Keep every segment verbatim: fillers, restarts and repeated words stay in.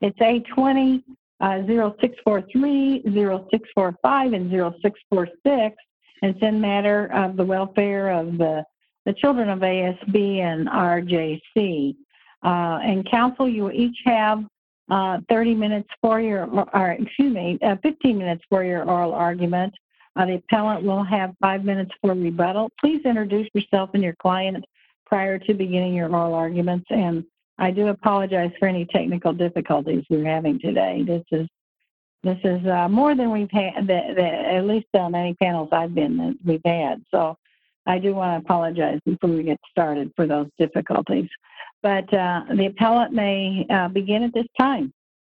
It's A twenty, uh, zero six four three, zero six four five, and zero six four six. It's in matter of the welfare of the, the children of A S B and R J C. Uh, and counsel, you each have uh, thirty minutes for your, or excuse me, uh, fifteen minutes for your oral argument. Uh, the appellant will have five minutes for rebuttal. Please introduce yourself and your client prior to beginning your oral arguments. And I do apologize for any technical difficulties we're having today. This is this is uh, more than we've had, the, the, at least on any panels I've been that we've had. So I do want to apologize before we get started for those difficulties. But uh, the appellant may uh, begin at this time.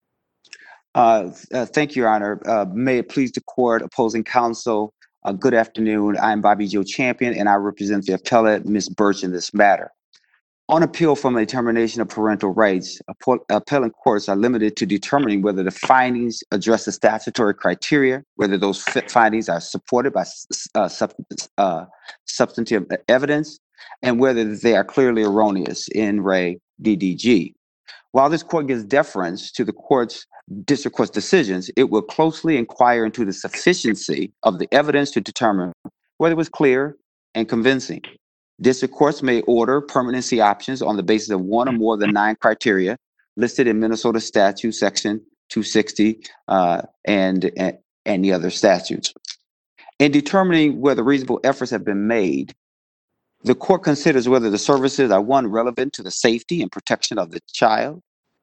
Uh, uh, thank you, Your Honor. Uh, may it please the court, opposing counsel, uh, good afternoon. I'm Bobby Joe Champion, and I represent the appellant, Miz Birch, in this matter. On appeal from a determination of parental rights, appellant courts are limited to determining whether the findings address the statutory criteria, whether those findings are supported by uh, sub uh, substantive evidence, and whether they are clearly erroneous in re D D G. While this court gives deference to the court's district court's decisions, it will closely inquire into the sufficiency of the evidence to determine whether it was clear and convincing. District courts may order permanency options on the basis of one or more than nine criteria listed in Minnesota statute section two sixty uh, and, and any other statutes. In determining whether reasonable efforts have been made, the court considers whether the services are, one, relevant to the safety and protection of the child,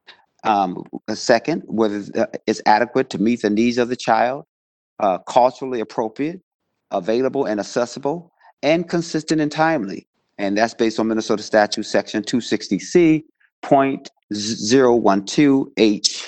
um, second, whether it's adequate to meet the needs of the child, uh, culturally appropriate, available and accessible, and consistent and timely. And that's based on Minnesota statute section two sixty C point zero one two H.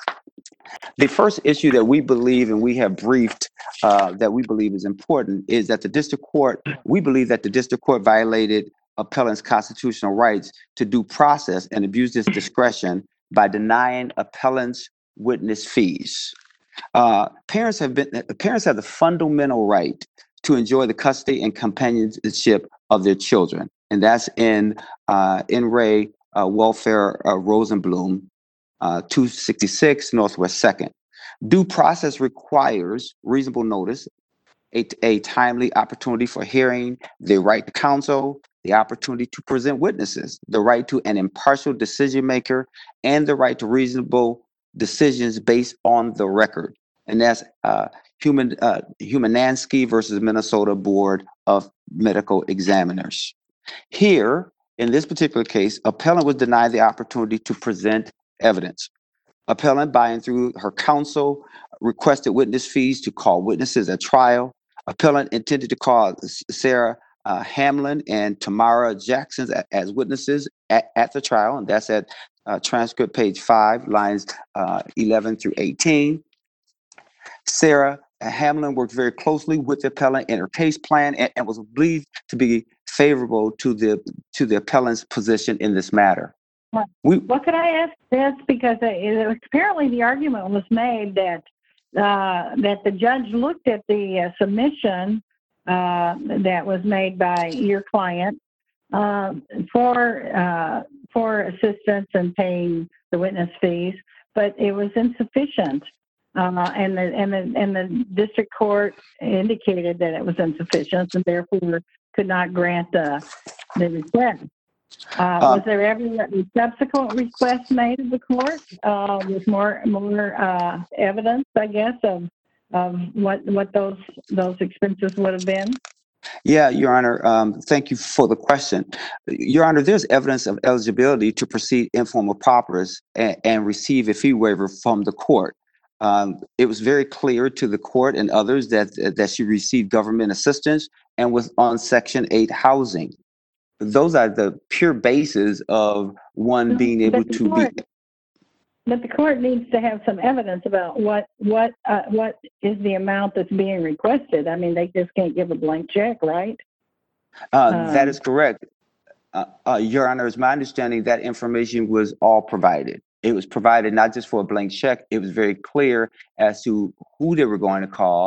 The first issue that we believe, and we have briefed, uh, that we believe is important, is that the district court, we believe that the district court violated appellant's constitutional rights to due process and abused its discretion by denying appellant's witness fees. Uh, parents have been, parents have the fundamental right to enjoy the custody and companionship of their children, and that's in uh, in Ray uh, Welfare uh, Rosenblum, uh, two sixty-six Northwest Second. Due process requires reasonable notice, a, a timely opportunity for hearing, the right to counsel, the opportunity to present witnesses, the right to an impartial decision maker, and the right to reasonable decisions based on the record. And that's uh, Human uh, Humanansky versus Minnesota Board of Medical Examiners. Here, in this particular case, appellant was denied the opportunity to present evidence. Appellant, by and through her counsel, requested witness fees to call witnesses at trial. Appellant intended to call Sarah uh, Hamlin and Tamara Jackson as witnesses at, at the trial, and that's at uh, transcript page five, lines uh, eleven through eighteen. Sarah Hamlin worked very closely with the appellant in her case plan and, and was believed to be favorable to the to the appellant's position in this matter. Well, we, well could I ask this? Because it was, apparently the argument was made that uh, that the judge looked at the uh, submission uh, that was made by your client uh, for uh, for assistance in paying the witness fees, but it was insufficient. Uh, and the and the and the district court indicated that it was insufficient, and therefore could not grant the the request. Uh, uh, was there ever a subsequent request made of the court uh, with more more uh, evidence, I guess, of of what what those those expenses would have been? Yeah, Your Honor. Um, thank you for the question, Your Honor. There's evidence of eligibility to proceed informal pauperis and, and receive a fee waiver from the court. Um, it was very clear to the court and others that that she received government assistance and was on Section eight housing. Those are the pure basis of one being able to court, be. But the court needs to have some evidence about what what uh, what is the amount that's being requested. I mean, they just can't give a blank check, right? Uh, um, that is correct, uh, uh, Your Honor. It's my understanding that information was all provided. It was provided not just for a blank check. It was very clear as to who they were going to call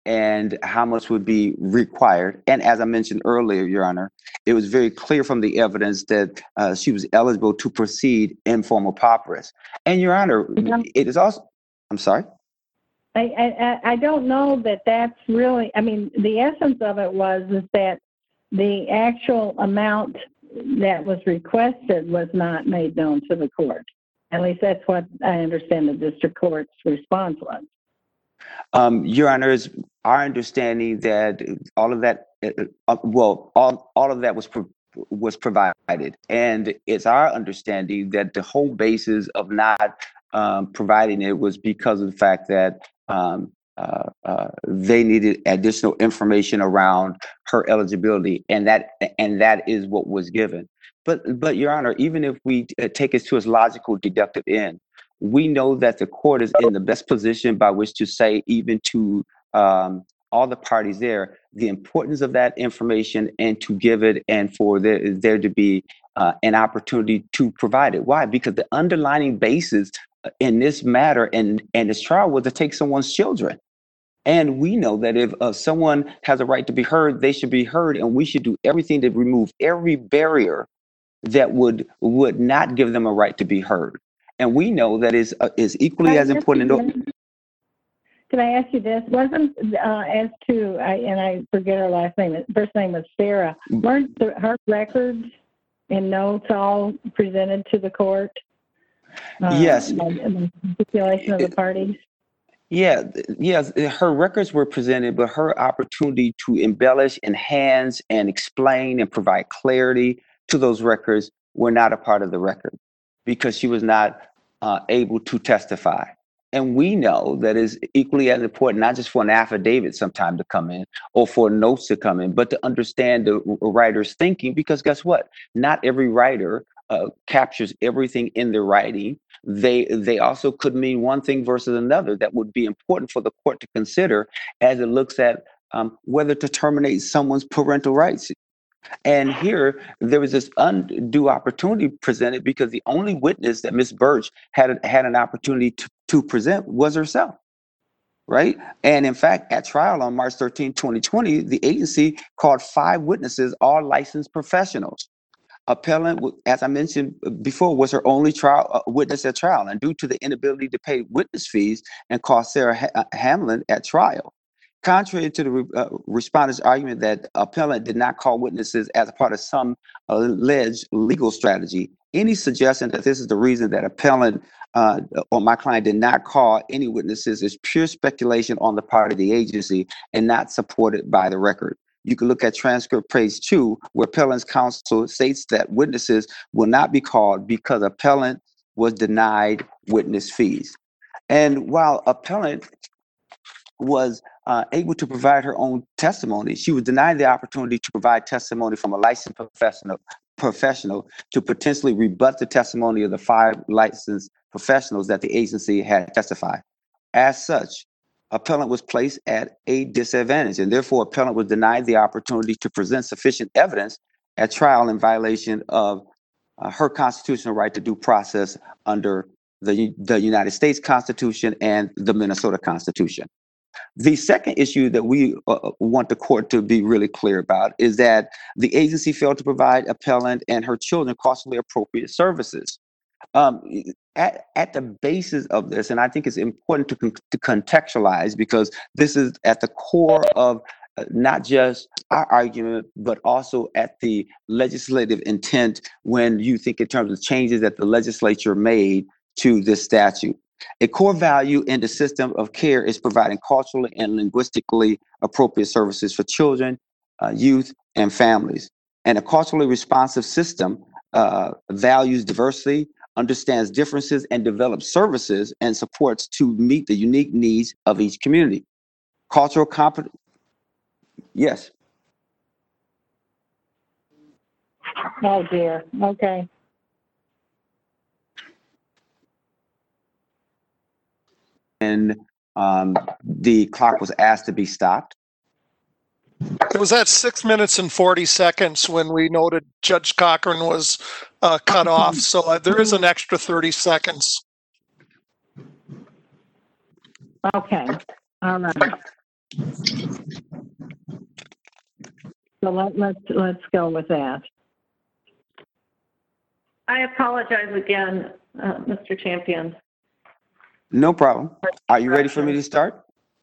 and how much would be required. And as I mentioned earlier, Your Honor, it was very clear from the evidence that uh, she was eligible to proceed informal pauperous. And Your Honor, it is also, I'm sorry? I, I, I don't know that that's really, I mean, the essence of it was is that the actual amount that was requested was not made known to the court. At least that's what I understand the district court's response was. Um, Your Honor, it's our understanding that all of that, uh, well, all, all of that was pro- was provided. And it's our understanding that the whole basis of not um, providing it was because of the fact that um, uh, uh, they needed additional information around her eligibility, and that and that is what was given. But, but Your Honor, even if we uh, take it to its logical deductive end, we know that the court is in the best position by which to say, even to um, all the parties there, the importance of that information and to give it, and for there, there to be uh, an opportunity to provide it. Why? Because the underlying basis in this matter and, and this trial was to take someone's children. And we know that if uh, someone has a right to be heard, they should be heard, and we should do everything to remove every barrier that would would not give them a right to be heard. And we know that is uh, is equally as important. Can I ask you this? Wasn't uh, as to I, and I forget her last name. First name was Sarah. Weren't the, her records and notes all presented to the court? Uh, yes. The stipulation of the parties. Yeah, yes, her records were presented, but her opportunity to embellish, enhance, and explain and provide clarity to those records were not a part of the record because she was not uh, able to testify. And we know that is equally as important, not just for an affidavit sometime to come in or for notes to come in, but to understand the writer's thinking, because guess what? Not every writer uh, captures everything in their writing. They they also could mean one thing versus another that would be important for the court to consider as it looks at um, whether to terminate someone's parental rights. And here, there was this undue opportunity presented because the only witness that Miz Birch had had an opportunity to, to present was herself, right? And in fact, at trial on March thirteenth, twenty twenty, the agency called five witnesses, all licensed professionals. Appellant, as I mentioned before, was her only trial uh, witness at trial, and due to the inability to pay witness fees and cost Sarah ha- Hamlin at trial. Contrary to the re- uh, respondent's argument that appellant did not call witnesses as a part of some alleged legal strategy, any suggestion that this is the reason that appellant uh, or my client did not call any witnesses is pure speculation on the part of the agency and not supported by the record. You can look at transcript page two, where appellant's counsel states that witnesses will not be called because appellant was denied witness fees. And while appellant was uh, able to provide her own testimony, she was denied the opportunity to provide testimony from a licensed professional professional to potentially rebut the testimony of the five licensed professionals that the agency had testified. As such, appellant was placed at a disadvantage, and therefore appellant was denied the opportunity to present sufficient evidence at trial in violation of uh, her constitutional right to due process under the, the United States Constitution and the Minnesota Constitution. The second issue that we uh, want the court to be really clear about is that the agency failed to provide appellant and her children costly appropriate services. Um, at, at the basis of this, and I think it's important to, con- to contextualize because this is at the core of uh, not just our argument, but also at the legislative intent when you think in terms of changes that the legislature made to this statute. A core value in the system of care is providing culturally and linguistically appropriate services for children, uh, youth, and families. And a culturally responsive system uh, values diversity, understands differences, and develops services and supports to meet the unique needs of each community. Cultural competence. Yes. Oh dear. Okay. And um, the clock was asked to be stopped. It was at six minutes and forty seconds when we noted Judge Cochran was uh, cut off. So uh, there is an extra thirty seconds. Okay. All right. so let, let's, let's go with that. I apologize again, uh, Mister Champion. No problem. Are you ready for me to start?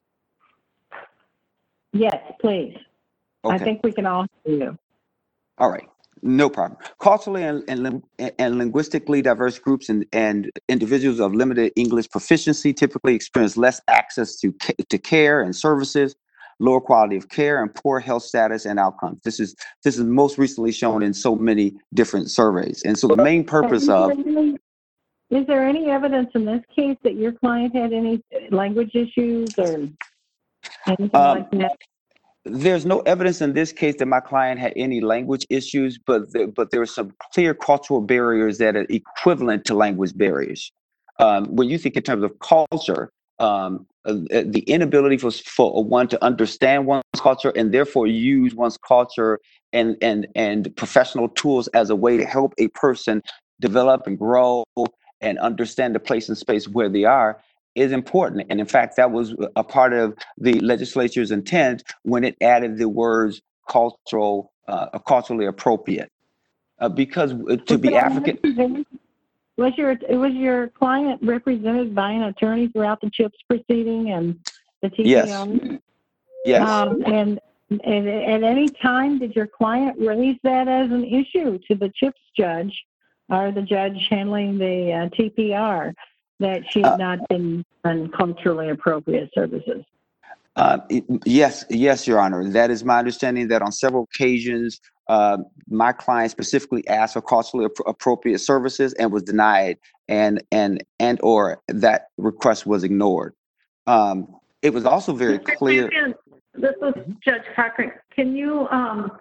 Yes, please. I Okay. think we can all hear you. All right. No problem. Culturally and, and, lim- and linguistically diverse groups and, and individuals of limited English proficiency typically experience less access to, ca- to care and services, lower quality of care, and poor health status and outcomes. This is this is most recently shown in so many different surveys. And so the main purpose Is there of any- Is there any evidence in this case that your client had any language issues or anything Um, like that? there's no evidence in this case that my client had any language issues, but there, but there are some clear cultural barriers that are equivalent to language barriers. Um, when you think in terms of culture, um, uh, the inability for, for one to understand one's culture and therefore use one's culture and, and, and professional tools as a way to help a person develop and grow and understand the place and space where they are is important. And in fact, that was a part of the legislature's intent when it added the words cultural, uh, culturally appropriate. Uh, because to Was be that African, represented- Was your, was your client represented by an attorney throughout the CHIPS proceeding and the T P O? yes, yes. Um, and, and at any time, did your client raise that as an issue to the CHIPS judge or the judge handling the uh, T P R that she had Uh, not been on culturally appropriate services? Uh, it- yes, yes, Your Honor. That is my understanding that on several occasions, uh, my client specifically asked for culturally appro- appropriate services and was denied, and and and or that request was ignored. Um, it was also very Mister clear. Champion, this is Mhm. Judge Cochran. Can you um,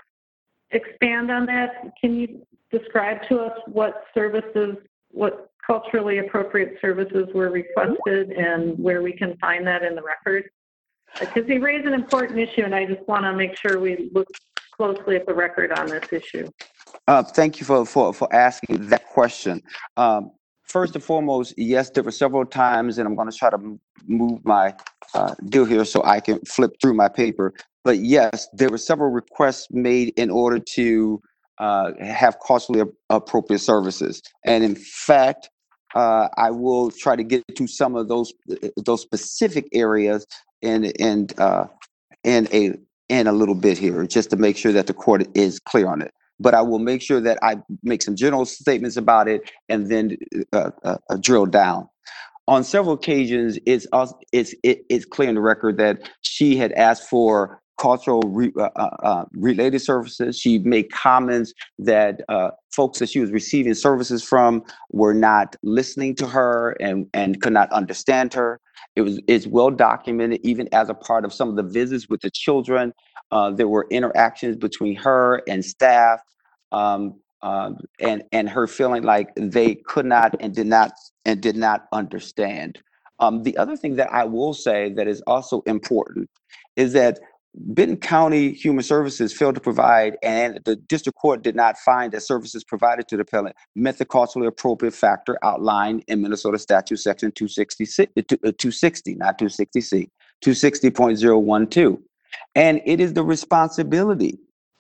expand on that? Can you describe to us what services, what culturally appropriate services were requested and where we can find that in the record? Because he raised an important issue, and I just want to make sure we look closely at the record on this issue. Uh, thank you for, for, for asking that question. Um, first and foremost, yes, there were several times, and I'm going to try to m- move my uh, deal here so I can flip through my paper. But yes, there were several requests made in order to uh, have culturally ap- appropriate services. And in fact, uh, I will try to get to some of those those specific areas in in uh, in a in a little bit here, just to make sure that the court is clear on it. But I will make sure that I make some general statements about it and then uh, uh, uh, drill down. On several occasions, it's also, it's it, it's clear in the record that she had asked for cultural re, uh, uh, uh, related services. She made comments that uh, folks that she was receiving services from were not listening to her and and could not understand her. It was it's well documented, even as a part of some of the visits with the children. Uh, there were interactions between her and staff, um, um, and and her feeling like they could not and did not and did not understand. Um, the other thing that I will say that is also important is that Benton County Human Services failed to provide, and the district court did not find that services provided to the appellant met the culturally appropriate factor outlined in Minnesota Statute Section two sixty-six, uh, two sixty, not two sixty C, two sixty point zero one two. And it is the responsibility,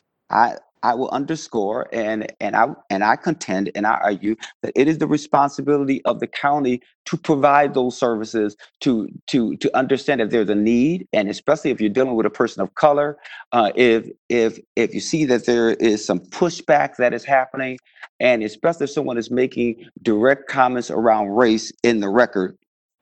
I I will underscore and and I and I contend and I argue that it is the responsibility of the county to provide those services to to to understand if there's a need, and especially if you're dealing with a person of color, uh, if if if you see that there is some pushback that is happening, and especially if someone is making direct comments around race in the record,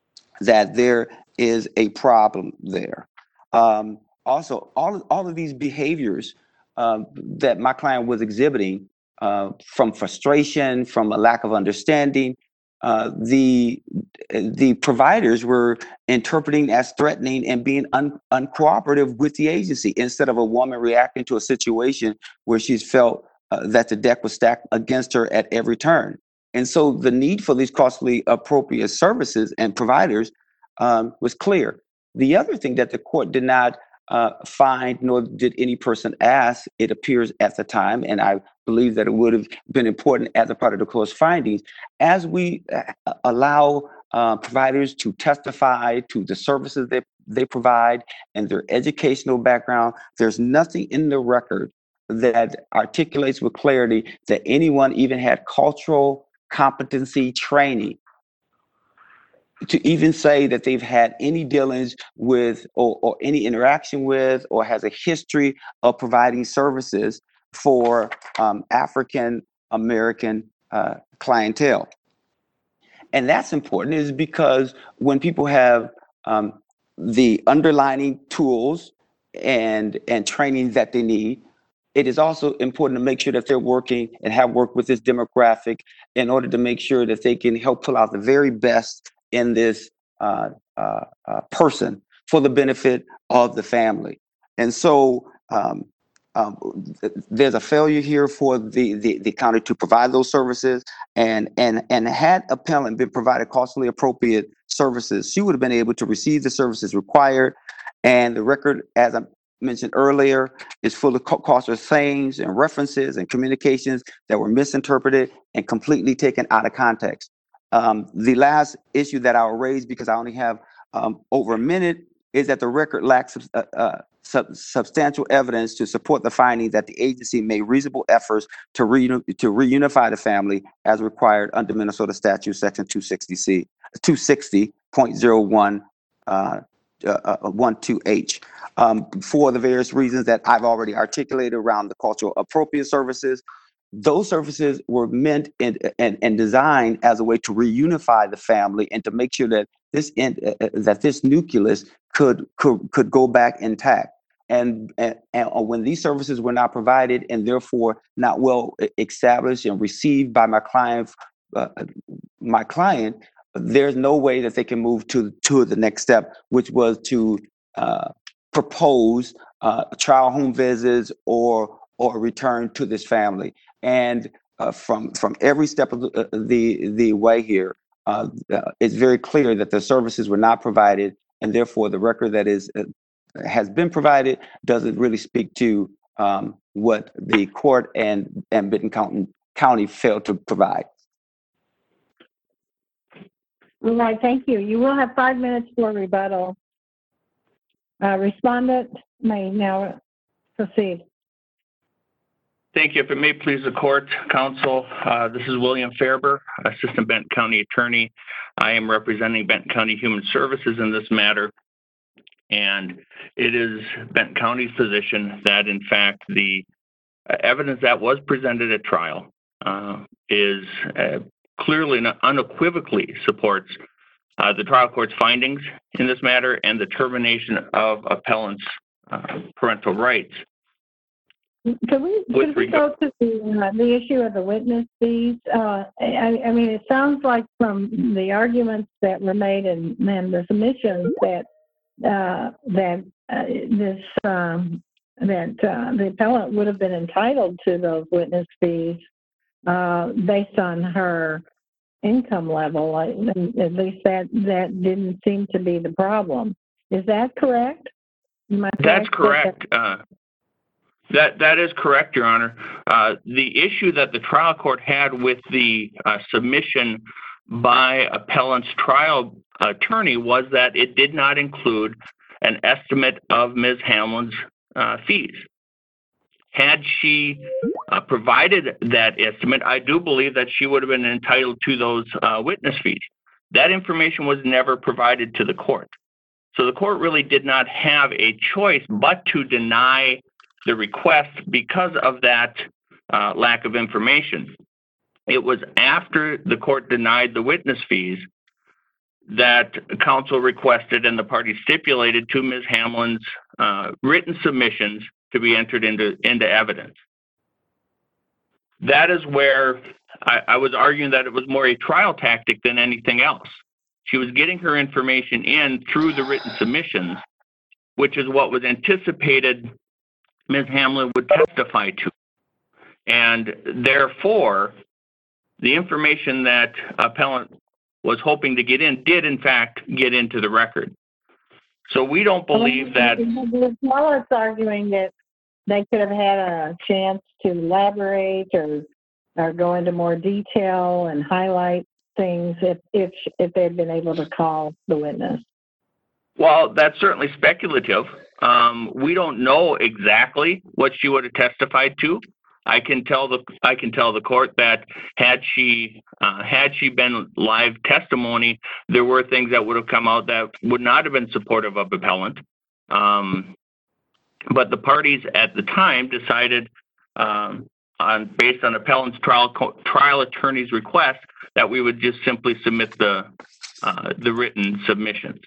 that there is a problem there. Um, also, all of, all of these behaviors um, that my client was exhibiting, uh, from frustration, from a lack of understanding, uh, the the providers were interpreting as threatening and being un, uncooperative with the agency, instead of a woman reacting to a situation where she's felt uh, that the deck was stacked against her at every turn. And so the need for these costly appropriate services and providers um, was clear. The other thing that the court did not uh, find, nor did any person ask, it appears at the time, and I believe that it would have been important as a part of the court's findings, as we uh, allow uh, providers to testify to the services that they provide and their educational background, there's nothing in the record that articulates with clarity that anyone even had cultural competency training to even say that they've had any dealings with or, or any interaction with or has a history of providing services for um, African American uh, clientele. And that's important is because when people have um, the underlining tools and and training that they need, it is also important to make sure that they're working and have worked with this demographic in order to make sure that they can help pull out the very best in this uh, uh, uh, person for the benefit of the family. And so um, um, there's a failure here for the, the, the county to provide those services. And, and, and had appellant been provided costly appropriate services, she would have been able to receive the services required. And the record, as I mentioned earlier, is full of costly sayings and references and communications that were misinterpreted and completely taken out of context. Um, the last issue that I'll raise, because I only have um, over a minute, is that the record lacks uh, uh, sub- substantial evidence to support the finding that the agency made reasonable efforts to, re- to reunify the family as required under Minnesota Statute Section two sixty C, two sixty point zero one uh, uh, one two H. Um, for the various reasons that I've already articulated around the cultural appropriate services. Those services were meant and, and, and designed as a way to reunify the family and to make sure that this in, uh, that this nucleus could could could go back intact. And, and, and when these services were not provided and therefore not well established and received by my client, uh, my client, there's no way that they can move to to the next step, which was to uh, propose uh, trial home visits or or return to this family. And uh, from from every step of the uh, the, the way here, uh, uh, it's very clear that the services were not provided, and therefore the record that is uh, has been provided doesn't really speak to um, what the court and and Benton County, County failed to provide. All right, thank you. You will have five minutes for rebuttal. Uh, respondent may now proceed. Thank you. If it may please the court, counsel, uh, this is William Fairber, Assistant Benton County Attorney. I am representing Benton County Human Services in this matter. And it is Benton County's position that, in fact, the evidence that was presented at trial uh, is uh, clearly and unequivocally supports uh, the trial court's findings in this matter and the termination of appellant's uh, parental rights. Can we, can we go to the, uh, the issue of the witness fees? Uh, I, I mean, it sounds like from the arguments that were made and, and the submissions that uh, that uh, this um, that uh, the appellant would have been entitled to those witness fees uh, based on her income level. At least that that didn't seem to be the problem. Is that correct? Am I That's correct? correct. Uh, that that is correct, Your Honor. Uh, the issue that the trial court had with the uh, submission by appellant's trial attorney was that it did not include an estimate of Miz Hamlin's uh, fees. Had she uh, provided that estimate, I do believe that she would have been entitled to those uh, witness fees. That information was never provided to the court. So the court really did not have a choice but to deny the request because of that uh, lack of information. It was after the court denied the witness fees that counsel requested and the parties stipulated to Miz Hamlin's uh, written submissions to be entered into, into evidence. That is where I, I was arguing that it was more a trial tactic than anything else. She was getting her information in through the written submissions, which is what was anticipated Miz Hamlin would testify to. And therefore, the information that appellant was hoping to get in did, in fact, get into the record. So we don't believe that... The appellant's arguing that they could have had a chance to elaborate or, or go into more detail and highlight things if, if, if they'd been able to call the witness. Well, that's certainly speculative. Um, we don't know exactly what she would have testified to. I can tell the I can tell the court that had she uh, had she been live testimony, there were things that would have come out that would not have been supportive of appellant. Um, but the parties at the time decided, um, on based on appellant's trial trial attorney's request, that we would just simply submit the uh, the written submissions.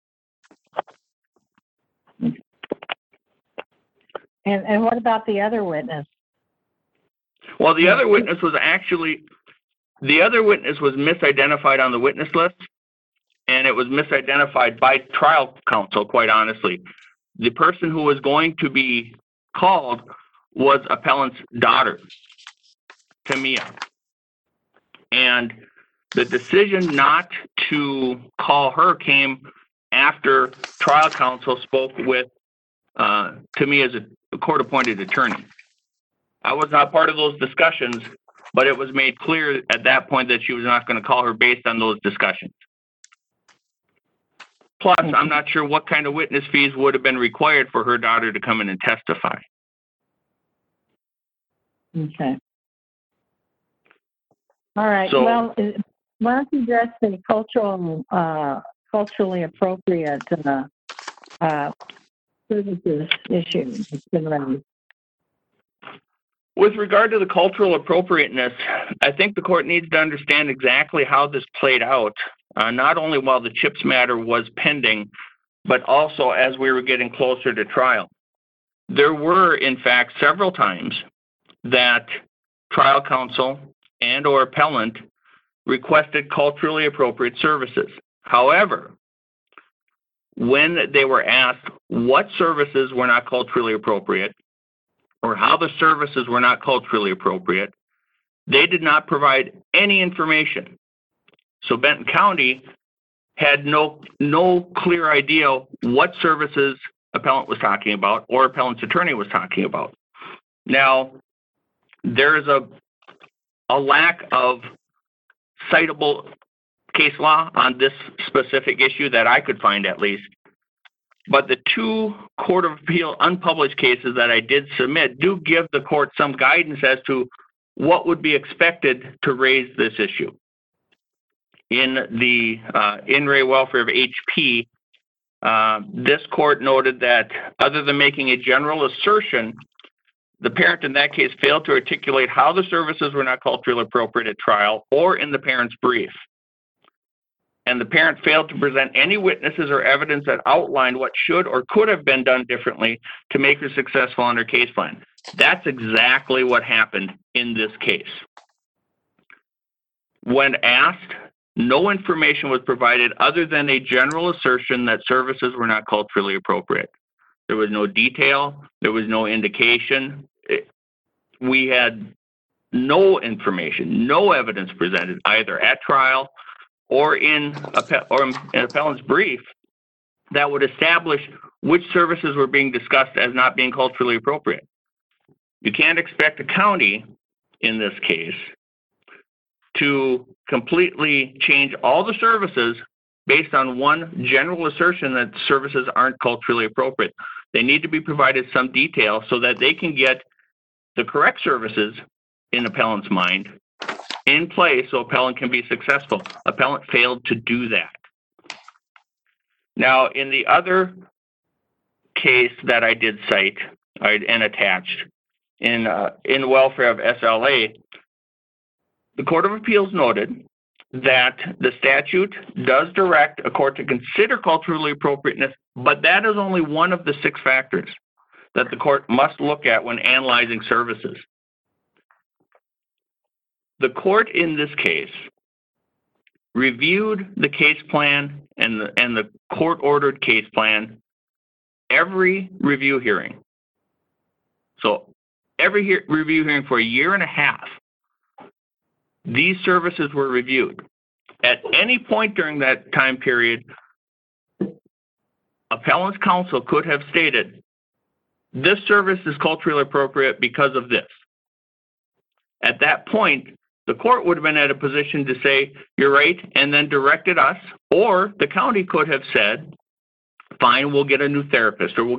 And and what about the other witness? Well, the other witness was actually, the other witness was misidentified on the witness list, and it was misidentified by trial counsel, quite honestly. The person who was going to be called was appellant's daughter, Tamia. And the decision not to call her came after trial counsel spoke with uh, Tamia as a court-appointed attorney. I was not part of those discussions, but it was made clear at that point that she was not going to call her based on those discussions. Plus, I'm not sure what kind of witness fees would have been required for her daughter to come in and testify. Okay. All right. So- well, uh, why don't you address the cultural, uh, culturally appropriate uh, uh, services issue that's been raised? With regard to the cultural appropriateness, I think the court needs to understand exactly how this played out, uh, not only while the CHIPS matter was pending, but also as we were getting closer to trial. There were, in fact, several times that trial counsel and or appellant requested culturally appropriate services. However, when they were asked what services were not culturally appropriate, or how the services were not culturally appropriate, they did not provide any information. So Benton County had no no clear idea what services appellant was talking about or appellant's attorney was talking about. Now, there is a a lack of citable case law on this specific issue that I could find, at least. But the two Court of Appeal unpublished cases that I did submit do give the court some guidance as to what would be expected to raise this issue. In the uh, In re Welfare of H P, uh, this court noted that other than making a general assertion, the parent in that case failed to articulate how the services were not culturally appropriate at trial or in the parent's brief. And the parent failed to present any witnesses or evidence that outlined what should or could have been done differently to make her successful on her case plan. That's exactly what happened in this case. When asked, no information was provided other than a general assertion that services were not culturally appropriate. There was no detail, there was no indication. It, we had no information, no evidence presented either at trial or in a, or in an appellant's brief that would establish which services were being discussed as not being culturally appropriate. You can't expect a county, in this case, to completely change all the services based on one general assertion that services aren't culturally appropriate. They need to be provided some detail so that they can get the correct services in appellant's mind in place so appellant can be successful. Appellant failed to do that. Now, in the other case that I did cite and attached in uh, in welfare of S L A, the Court of Appeals noted that the statute does direct a court to consider culturally appropriateness, but that is only one of the six factors that the court must look at when analyzing services. The court in this case reviewed the case plan and the, and the court-ordered case plan every review hearing. So every he- review hearing for a year and a half, these services were reviewed. At any point during that time period, appellant's counsel could have stated, this service is culturally appropriate because of this. At that point, the court would have been at a position to say, you're right, and then directed us, or the county could have said, fine, we'll get a new therapist, or we'll get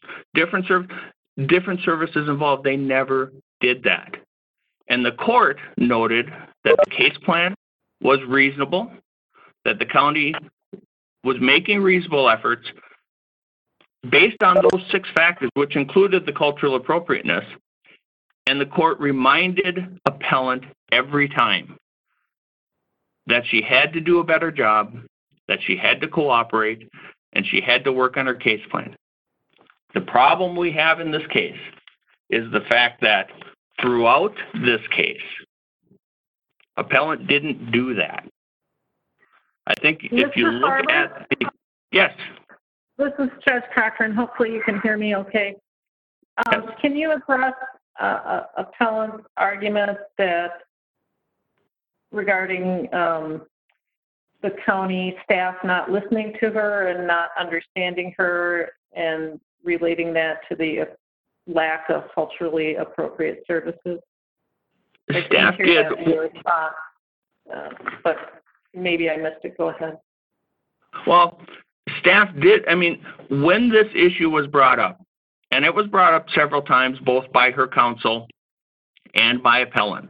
different serv- different services involved. They never did that. And the court noted that the case plan was reasonable, that the county was making reasonable efforts based on those six factors, which included the cultural appropriateness. And the court reminded appellant every time that she had to do a better job, that she had to cooperate, and she had to work on her case plan. The problem we have in this case is the fact that throughout this case, appellant didn't do that. I think if Mister you look Farber? at the, yes, This is Judge Cochran. Hopefully you can hear me okay. Um, Yes. Can you address uh, uh, appellant's argument that regarding um, the county staff not listening to her and not understanding her and relating that to the lack of culturally appropriate services? I the didn't staff hear did. that in your response, uh, but maybe I missed it. Go ahead. Well, staff did, I mean, when this issue was brought up, and it was brought up several times, both by her counsel and by appellant,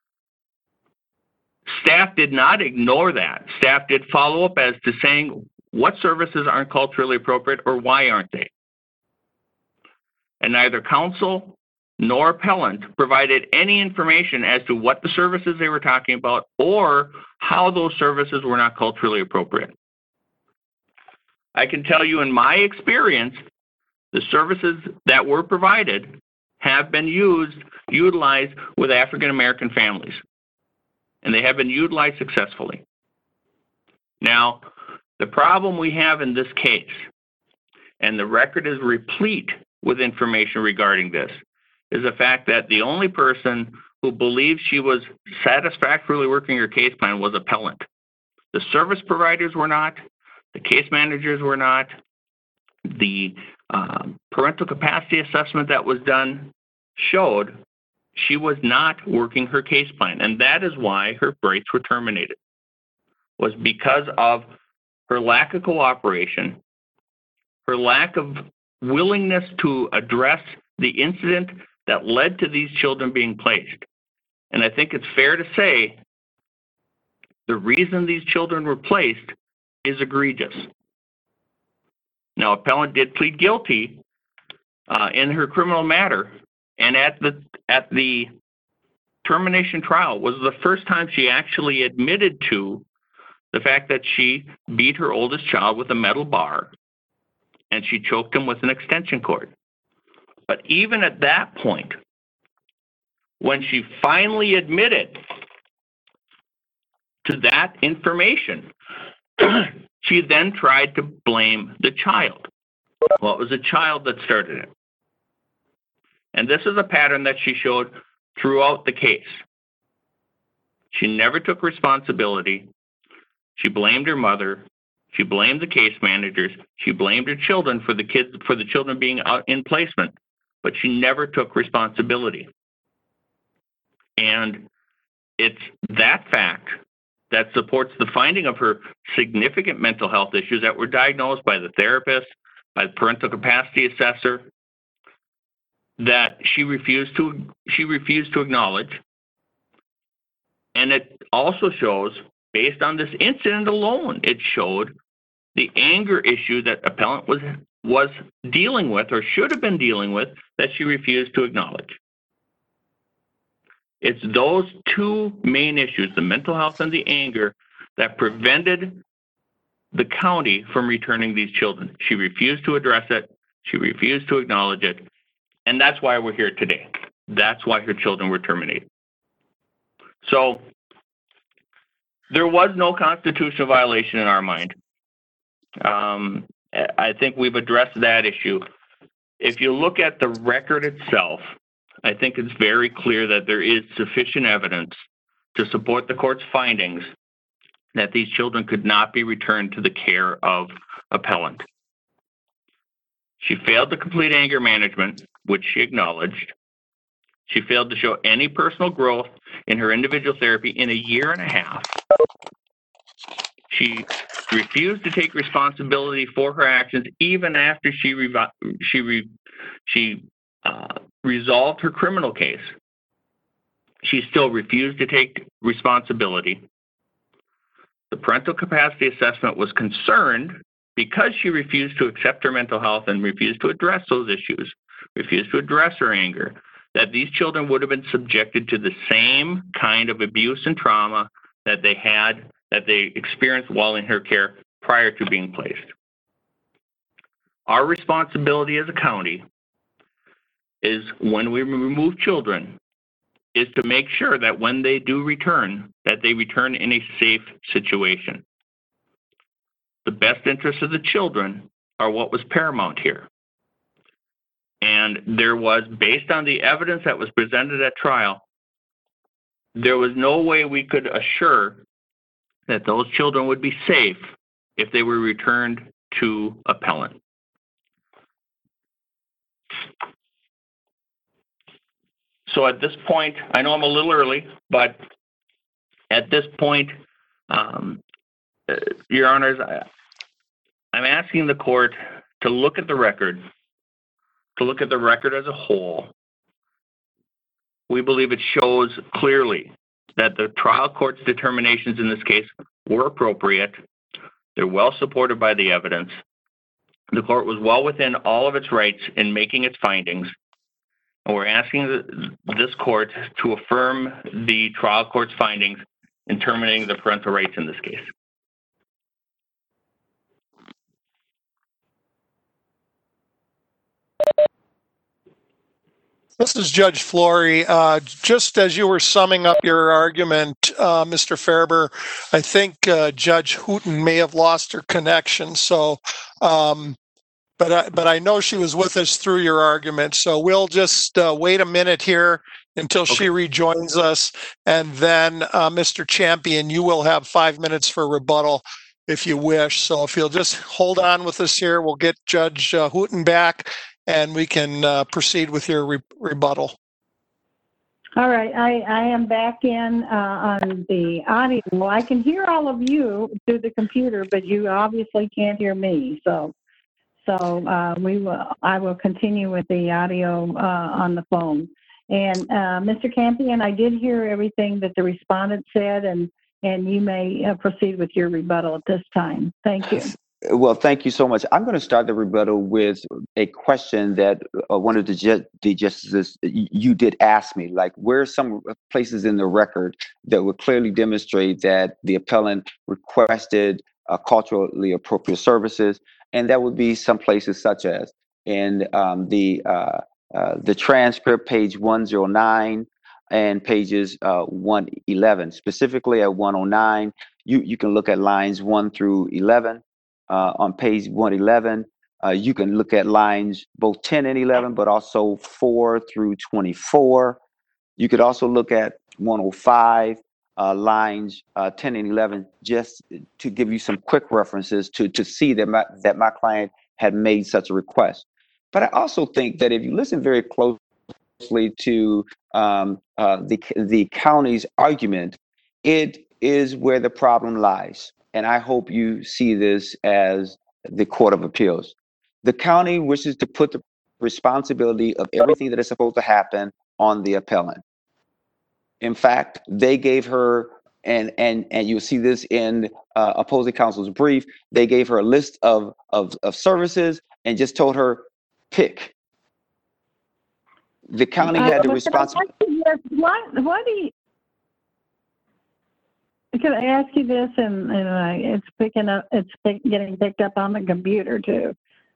staff did not ignore that. Staff did follow up as to saying what services aren't culturally appropriate or why aren't they. And neither counsel nor appellant provided any information as to what the services they were talking about or how those services were not culturally appropriate. I can tell you in my experience, the services that were provided have been used, utilized with African American families, and they have been utilized successfully. Now, the problem we have in this case, and the record is replete with information regarding this, is the fact that the only person who believed she was satisfactorily working her case plan was appellant. The service providers were not. The case managers were not. The um, parental capacity assessment that was done showed she was not working her case plan, and that is why her rates were terminated, was because of her lack of cooperation, her lack of willingness to address the incident that led to these children being placed. And I think it's fair to say the reason these children were placed is egregious. Now, appellant did plead guilty uh, in her criminal matter, and at the at the termination trial was the first time she actually admitted to the fact that she beat her oldest child with a metal bar and she choked him with an extension cord. But even at that point, when she finally admitted to that information, she then tried to blame the child. Well, it was the child that started it. And this is a pattern that she showed throughout the case. She never took responsibility. She blamed her mother. She blamed the case managers. She blamed her children for the kids, for the children being out in placement, but she never took responsibility. And it's that fact that supports the finding of her significant mental health issues that were diagnosed by the therapist, by the parental capacity assessor, that she refused to she refused to acknowledge. And it also shows, based on this incident alone, it showed the anger issue that appellant was was dealing with, or should have been dealing with, that she refused to acknowledge. It's those two main issues, the mental health and the anger, that prevented the county from returning these children. She refused to address it. She refused to acknowledge it. And that's why we're here today. That's why her children were terminated. So there was no constitutional violation in our mind. Um, I think we've addressed that issue. If you look at the record itself, I think it's very clear that there is sufficient evidence to support the court's findings that these children could not be returned to the care of appellant. She failed to complete anger management, which she acknowledged. She failed to show any personal growth in her individual therapy in a year and a half. She refused to take responsibility for her actions even after she revi- she re- she uh, resolved her criminal case. She still refused to take responsibility. The parental capacity assessment was concerned because she refused to accept her mental health and refused to address those issues, refused to address her anger, that these children would have been subjected to the same kind of abuse and trauma that they had, that they experienced while in her care prior to being placed. Our responsibility as a county is, when we remove children, is to make sure that when they do return, that they return in a safe situation. The best interests of the children are what was paramount here. And there was, based on the evidence that was presented at trial, there was no way we could assure that those children would be safe if they were returned to appellant. So at this point, I know I'm a little early, but at this point, um, uh, Your Honors, I, I'm asking the court to look at the record, to look at the record as a whole. We believe it shows clearly that the trial court's determinations in this case were appropriate. They're well supported by the evidence. The court was well within all of its rights in making its findings. And we're asking the, this court to affirm the trial court's findings in terminating the parental rights in this case. This is Judge Flory. Uh, just as you were summing up your argument, uh, Mister Farber, I think uh, Judge Hooten may have lost her connection. So, um, but I, but I know she was with us through your argument. So we'll just uh, wait a minute here until Okay. she rejoins us, and then uh, Mister Champion, you will have five minutes for rebuttal if you wish. So if you'll just hold on with us here, we'll get Judge uh, Hooten back, and we can uh, proceed with your re- rebuttal. All right, I, I am back in uh, on the audio. Well, I can hear all of you through the computer, but you obviously can't hear me. So, so uh, we will. I will continue with the audio uh, on the phone. And uh, Mister Campion, I did hear everything that the respondent said, and and you may uh, proceed with your rebuttal at this time. Thank you. Well, thank you so much. I'm going to start the rebuttal with a question that uh, one of the, ju- the justices, you did ask me, like, where are some places in the record that would clearly demonstrate that the appellant requested uh, culturally appropriate services? And that would be some places such as in um, the uh, uh, the transcript, page one oh nine and pages uh, one eleven. Specifically at one oh nine, you, you can look at lines one through eleven. Uh, on page one eleven, uh, you can look at lines both ten and eleven, but also four through twenty-four. You could also look at one oh five, uh, lines uh, ten and eleven, just to give you some quick references to, to see that my, that my client had made such a request. But I also think that if you listen very closely to um, uh, the, the county's argument, it is where the problem lies. And I hope you see this as the Court of Appeals. The county wishes to put the responsibility of everything that is supposed to happen on the appellant. In fact, they gave her, and and and you'll see this in uh, opposing counsel's brief, they gave her a list of, of, of services and just told her, pick. The county had the responsibility. What, what do you, can I ask you this, and, and uh, it's picking up, it's pick, getting picked up on the computer too.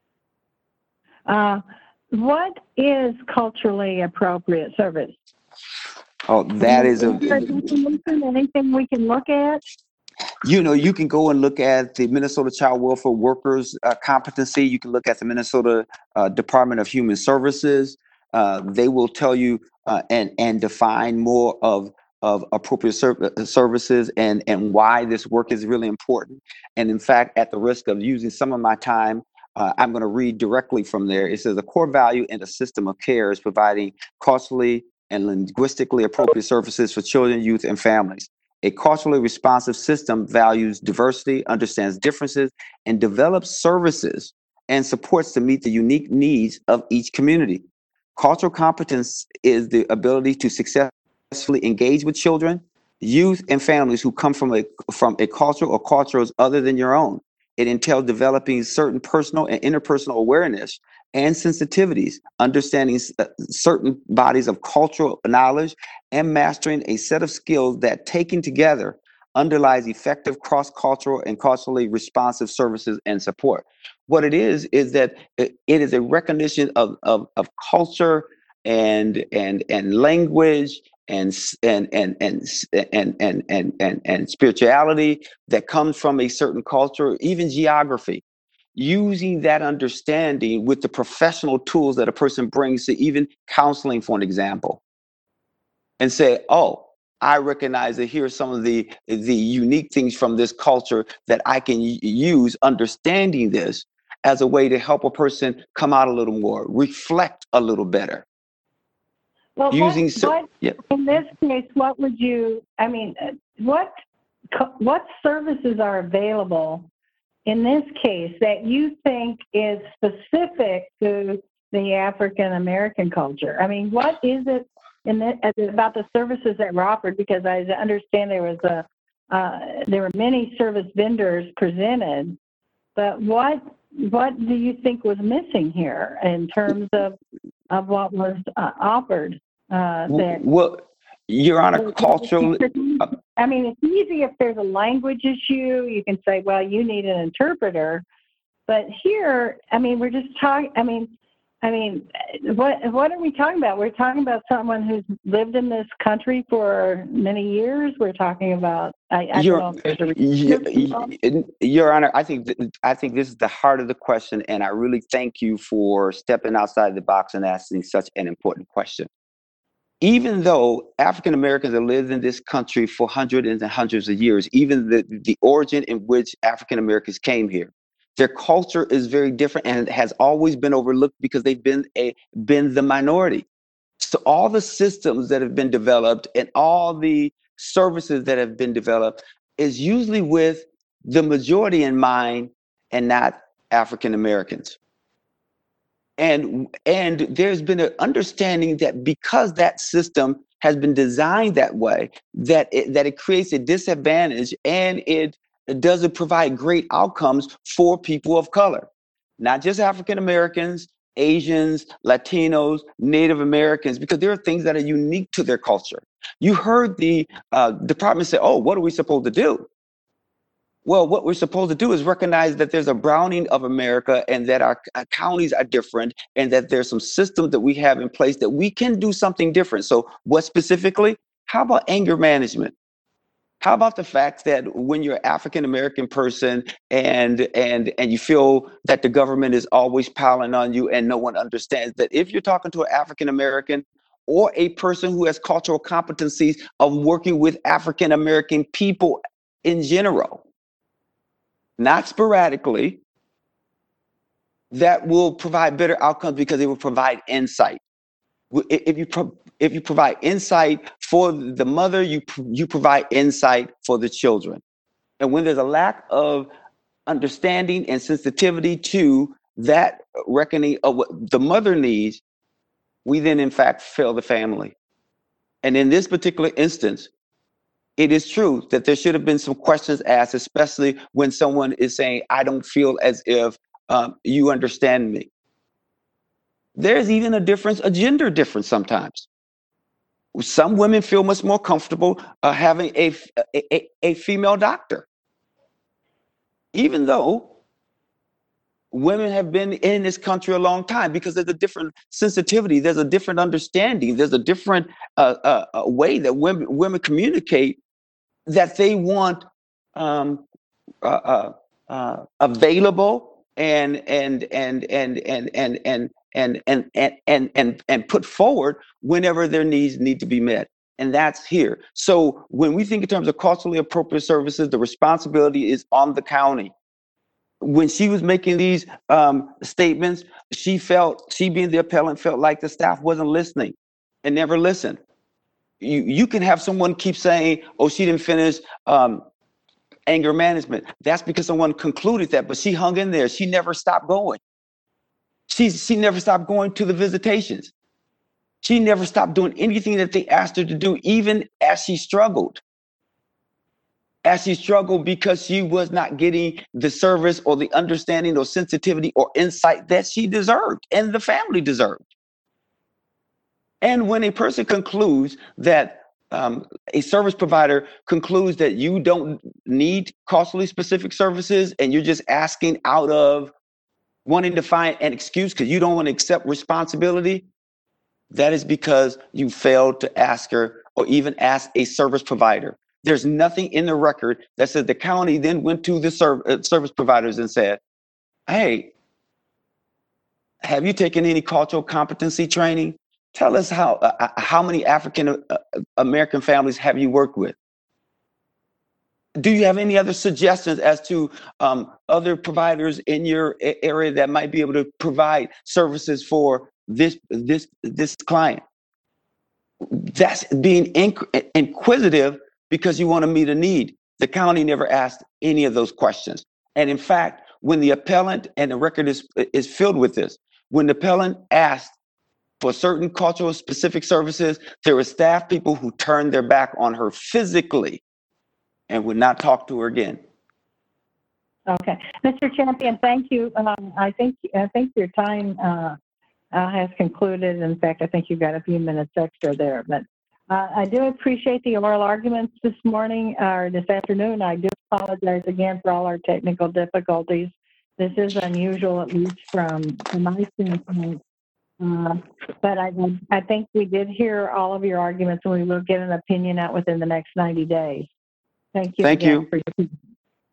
Uh, what is culturally appropriate service? Oh, that is a. Anything we can look at? You know, you can go and look at the Minnesota Child Welfare Workers uh, competency. You can look at the Minnesota uh, Department of Human Services. Uh, they will tell you uh, and and define more of of appropriate ser- services and and why this work is really important. And in fact, at the risk of using some of my time, uh, I'm going to read directly from there. It says a core value in the system of care is providing costly and linguistically appropriate services for children, youth, and families. A culturally responsive system values diversity, understands differences, and develops services and supports to meet the unique needs of each community. Cultural competence is the ability to successfully engage with children, youth, and families who come from a from a culture or cultures other than your own. It entails developing certain personal and interpersonal awareness and sensitivities, understanding uh, certain bodies of cultural knowledge, and mastering a set of skills that, taken together, underlies effective cross-cultural and culturally responsive services and support. What it is is that it, it is a recognition of, of, of culture and and and language and and and and and and and and, and spirituality that comes from a certain culture, even geography. Using that understanding with the professional tools that a person brings to even counseling, for an example, and say, oh, I recognize that here are some of the, the unique things from this culture that I can use, understanding this as a way to help a person come out a little more, reflect a little better. Well, Using what, cer- what yeah. in this case, what would you, I mean, uh, what, co- what services are available in this case that you think is specific to the African American culture? I mean, what is it in the, about the services that were offered? Because I understand there was a, uh, there were many service vendors presented, but what, what do you think was missing here in terms of, of what was uh, offered? Uh, that, well, Your Honor, cultural. I mean, it's easy if there's a language issue. You can say, well, you need an interpreter. But here, I mean, we're just talking, I mean, I mean, what what are we talking about? We're talking about someone who's lived in this country for many years. We're talking about, I, I Your, don't know if there's a Your, Your Honor, I think th- I think this is the heart of the question, and I really thank you for stepping outside the box and asking such an important question. Even though African Americans have lived in this country for hundreds and hundreds of years, even the, the origin in which African Americans came here, their culture is very different and has always been overlooked because they've been a been the minority. So all the systems that have been developed and all the services that have been developed is usually with the majority in mind and not African Americans. And, and there's been an understanding that because that system has been designed that way, that it, that it creates a disadvantage and it, it doesn't provide great outcomes for people of color, not just African Americans, Asians, Latinos, Native Americans, because there are things that are unique to their culture. You heard the uh, department say, oh, what are we supposed to do? Well, what we're supposed to do is recognize that there's a browning of America and that our uh, counties are different and that there's some systems that we have in place that we can do something different. So what specifically? How about anger management? How about the fact that when you're an African American person and and and you feel that the government is always piling on you and no one understands that if you're talking to an African American or a person who has cultural competencies of working with African American people in general, not sporadically, that will provide better outcomes because it will provide insight. If you pro- if you provide insight for the mother, you you provide insight for the children. And when there's a lack of understanding and sensitivity to that reckoning of what the mother needs, we then in fact fail the family. And in this particular instance, it is true that there should have been some questions asked, especially when someone is saying, I don't feel as if um, you understand me. There's even a difference, a gender difference sometimes. Some women feel much more comfortable uh, having a, a, a female doctor, even though women have been in this country a long time, because there's a different sensitivity, there's a different understanding, there's a different uh, uh, uh, way that women, women communicate that they want um, uh, uh, uh, available and and and and and and and and and and and and and put forward whenever their needs need to be met. And that's here. So when we think in terms of culturally appropriate services, the responsibility is on the county. When she was making these um, statements, she felt, she being the appellant, felt like the staff wasn't listening and never listened. you, you can have someone keep saying, oh, she didn't finish um, anger management. That's because someone concluded that, but she hung in there. She never stopped going. She, she never stopped going to the visitations. She never stopped doing anything that they asked her to do, even as she struggled. As she struggled because she was not getting the service or the understanding or sensitivity or insight that she deserved and the family deserved. And when a person concludes that um, a service provider concludes that you don't need culturally specific services and you're just asking out of wanting to find an excuse because you don't want to accept responsibility, that is because you failed to ask her or even ask a service provider. There's nothing in the record that says the county then went to the serv- uh, service providers and said, hey, have you taken any cultural competency training? Tell us how uh, how many African uh, American families have you worked with? Do you have any other suggestions as to um, other providers in your a- area that might be able to provide services for this this this client? That's being inc- inquisitive because you want to meet a need. The county never asked any of those questions. And in fact, when the appellant, and the record is is filled with this, when the appellant asked for certain cultural specific services, there were staff people who turned their back on her physically and would not talk to her again. Okay. Mister Champion, thank you. Um, I think I think your time uh, uh, has concluded. In fact, I think you got a few minutes extra there. But uh, I do appreciate the oral arguments this morning or this afternoon. I do apologize again for all our technical difficulties. This is unusual, at least from, from my standpoint. Uh, but I, I think we did hear all of your arguments, and we will get an opinion out within the next ninety days. Thank you Thank again you. for your